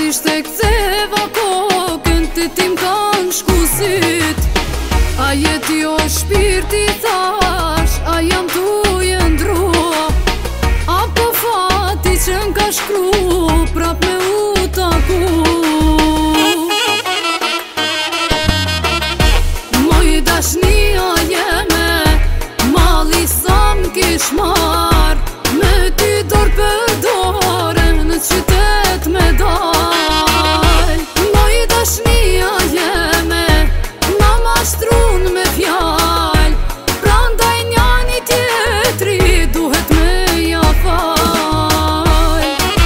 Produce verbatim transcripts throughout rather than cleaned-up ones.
Fatkeqësisht e ktheva kokën, ti tim kanë shku syt. A jeti o shpirti thash, a jam tu jëndrua, apo fati që n'ka shkru prap me u taku. Moj dashnia jeme, mali sa m'kish mar, me ty dorë për dore në qytet me dal. Moj dashnia jeme, na mashtrun me fjal, prandaj njani tjetri duhet me ja fal.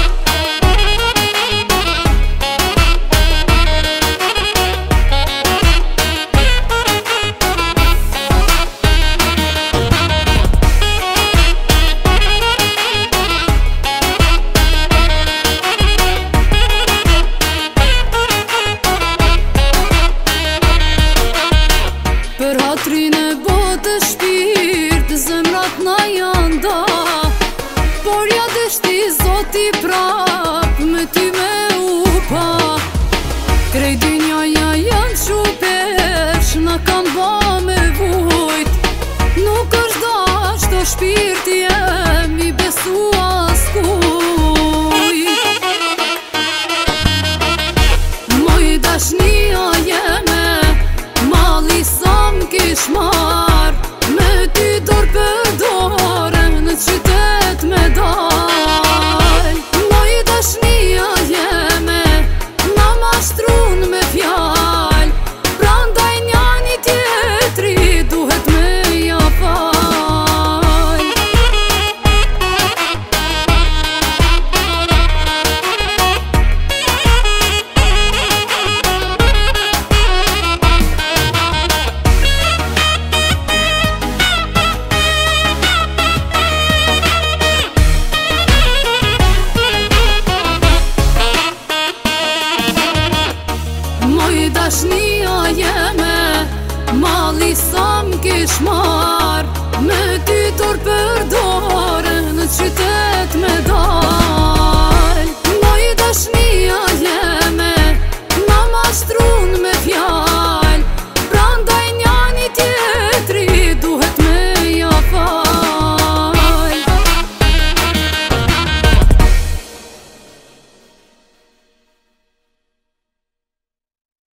Për hatrin e botë shpirt, zemrat na janë da, por ja deshti zoti prap, me ty me u pa. Krej dynjaja janë shupesh, na kam ba me vujt, nuk është dasht o shpirti jem i besu askuj. Moj dashnia jeme, mali sa m'kish mar, me ty dorë për dore në qytet me dal. Moj dashnia jeme, na mashtrun me fjal, prandaj njani tjetri duhet me ja fal. Moj dashnia jeme, mali sa m'kish mar, me ty dorë për dorë